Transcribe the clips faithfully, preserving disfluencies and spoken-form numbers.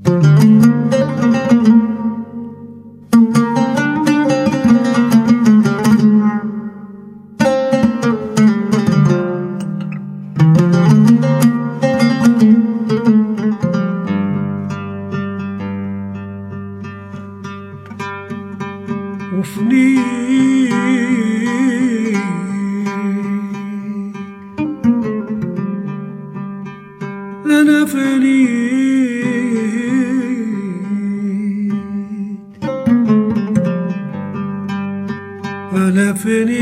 وفنيت أنا فنيت أنا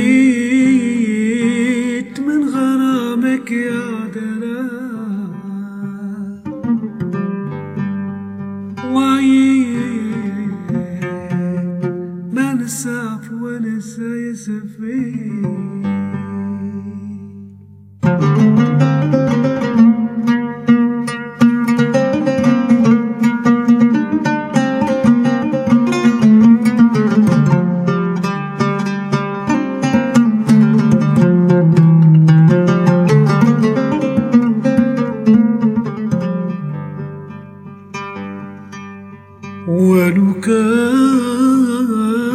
فنيت من غرامك يا دلال وعيت ما نساف ونسى يسفين ولو كان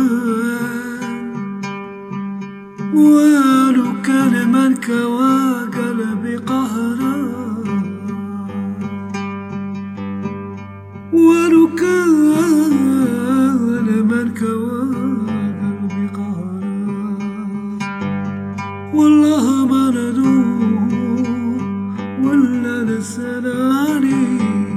ولو كان من كوى قلبي قهرا ولو كان من كوى قلبي قهرا والله ما ندوم ولا نسألاني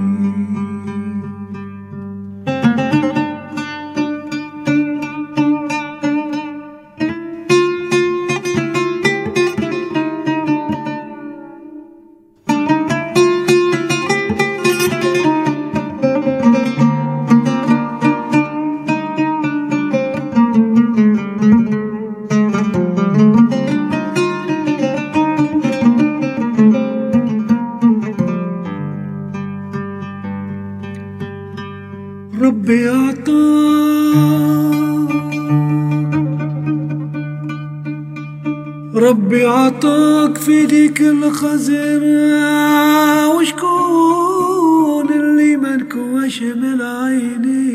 ربي أعطاك ربي عطاك في ديك الخزرة وشكون اللي منكوش من عيني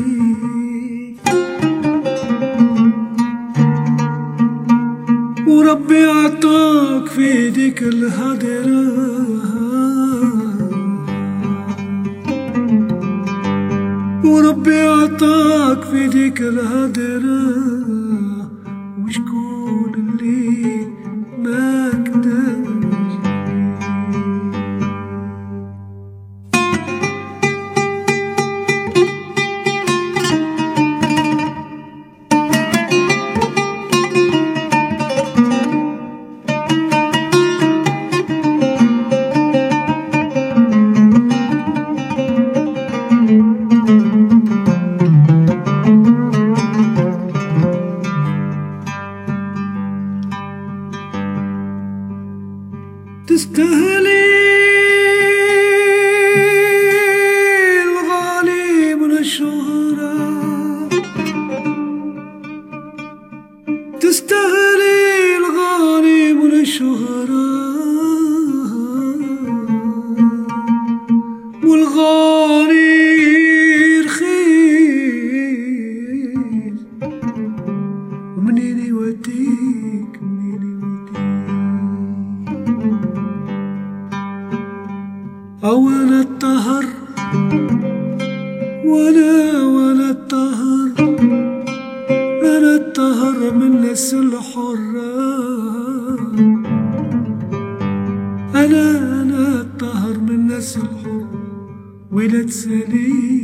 وربي عطاك في ديك الهدرة وربي عطاك في ديك الهدرة وشكون اللي ما قدرش تستاهلي الغالي من الشهرة تستاهلي الغالي من الشهرة والغالي رخيص ومنين يوديك منين أولا الطهر ولا ولا الطهر أنا الطهر من نسل الحرة أنا أنا الطهر من نسل الحرة ولا تسالي